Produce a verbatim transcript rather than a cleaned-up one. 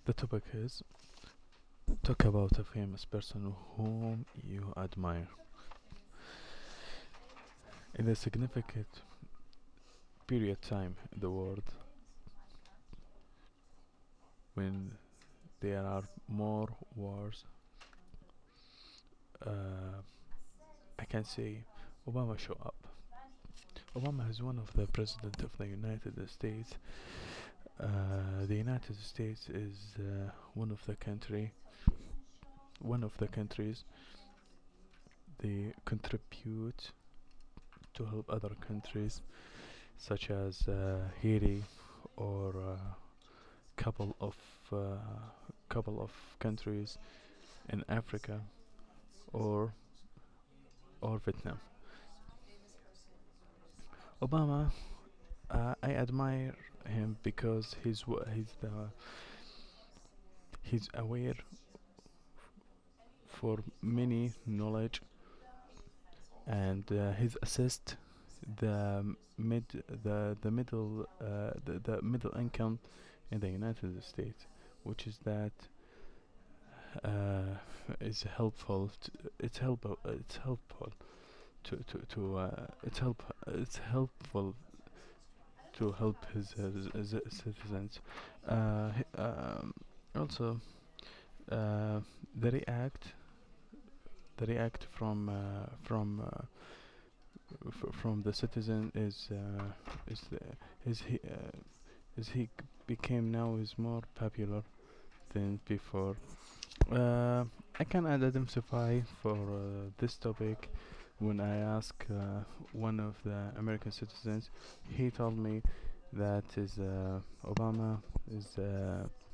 The topic is talk about a famous person whom you admire. In a significant period time in the world when there are more wars, uh, I can say Obama show up. Obama is one of the president of the United States. Uh, the United States is uh, one of the country, one of the countries they contribute to help other countries such as uh, Haiti or uh, couple of uh, couple of countries in Africa or or Vietnam. Obama, uh, I admire him because he's wa- he's the he's aware for many knowledge and uh, he's assist the mid the the middle uh, the, the middle income in the United States, which is that uh, is helpful. To, it's helpful. It's helpful to to to uh, it's help. It's helpful to help his, his, his citizens. Uh, he- um, Also, uh, the react the react from uh, from uh, f- from the citizen is uh, is the, is he uh, is he c- became now is more popular than before. Uh, I can identify for uh, this topic when I ask uh, one of the American citizens. He told me that is uh, Obama is uh,